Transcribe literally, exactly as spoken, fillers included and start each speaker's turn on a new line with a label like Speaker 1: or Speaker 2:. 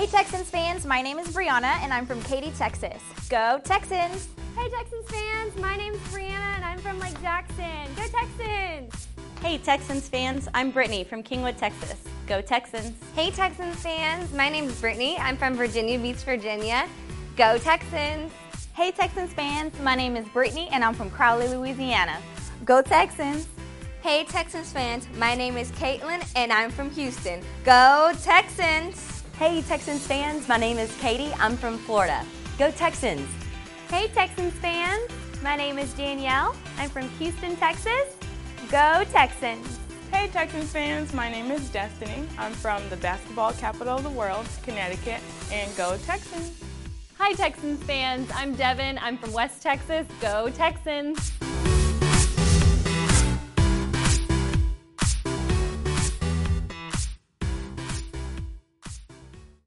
Speaker 1: Hey Texans fans, my name is Brianna and I'm from Katy, Texas. Go Texans!
Speaker 2: Hey Texans fans, my name's Brianna and I'm from Lake Jackson. Go Texans!
Speaker 3: Hey Texans fans, I'm Brittany from Kingwood, Texas. Go Texans!
Speaker 4: Hey Texans fans, my name's Brittany. I'm from Virginia Beach, Virginia. Go Texans!
Speaker 5: Hey Texans fans, my name is Brittany and I'm from Crowley, Louisiana. Go Texans!
Speaker 4: Hey Texans fans, my name is Caitlin and I'm from Houston. Go Texans!
Speaker 3: Hey Texans fans, my name is Katie. I'm from Florida. Go Texans!
Speaker 2: Hey Texans fans, my name is Danielle. I'm from Houston, Texas. Go Texans!
Speaker 6: Hey Texans fans, my name is Destiny. I'm from the basketball capital of the world, Connecticut, and go Texans!
Speaker 2: Hi Texans fans, I'm Devin. I'm from West Texas. Go Texans!